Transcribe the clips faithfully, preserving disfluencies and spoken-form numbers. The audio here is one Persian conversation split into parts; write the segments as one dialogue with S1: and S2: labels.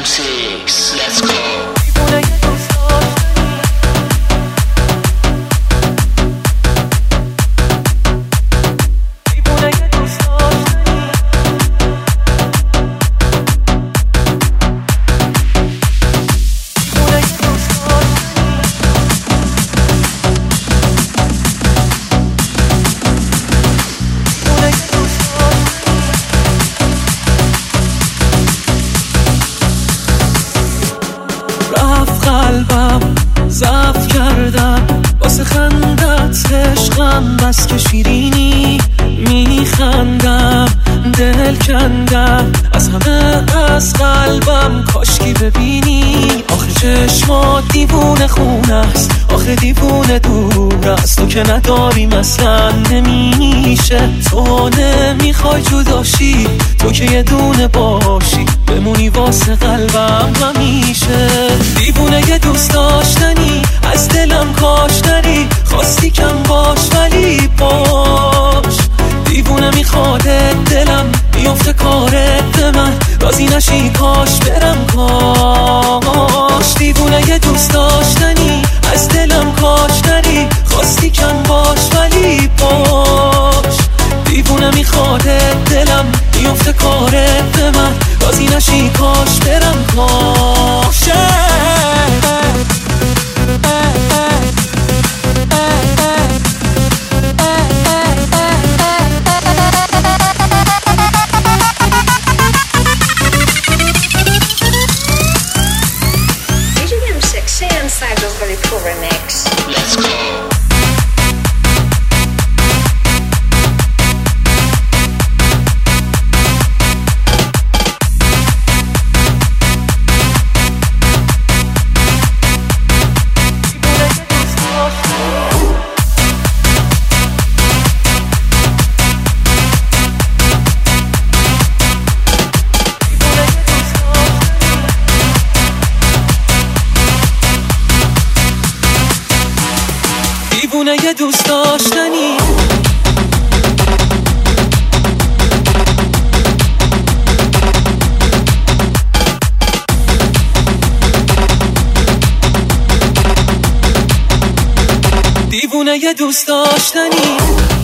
S1: ام سیکس let's go.
S2: قلبم ضعف کردم واسه خندت عشقم، بس که شیرینی میخندم، دل کندم از همه از قلبم، کاشکی ببینی آخه چشمات دیوونه خونه است، آخه دیوونه دور است، تو که نداری مثلا نمیشه، تو نمیخوای جداشی، تو که یه دونه باشی بمونی واسه قلبم همیشه، دیوونه یه دوست داشتنی از دلم کاش نری، خواستی کم باش ولی باش، دیوونه میخواد دلم بیفته کارت به من، راضی نشی کاش برم کاش، دیوونه یه دوست داشتنی از دلم کاش نری، خواستی کم باش ولی باش، دیوونه میخواد دلم بیفته کارت به من، راضی نشی کاش برم کاش.
S1: Let's go.
S2: دیوونه یه دوست داشتنی دیوونه یه دوست داشتنی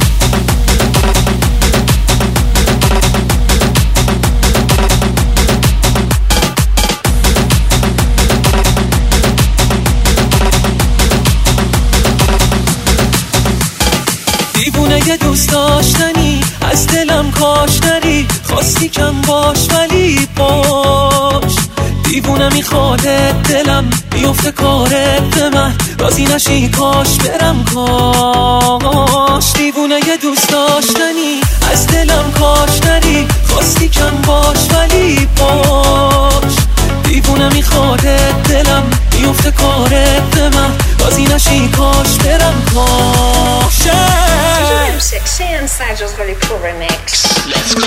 S2: دیوونه یه دوست داشتنی از دلم کاش نری، خواستی کم باش ولی باش، دیوونه میخواد دلم بیفته کارت به من، راضی نشی کاش برم کاش، دیوونه یه دوست داشتنی از دلم کاش نری، خواستی کم باش ولی باش، دیوونه میخواد دلم بیفته کارت به من، راضی نشی کاش برم کاش.
S3: Sexy and Sajo's very cool remix.
S1: Let's go.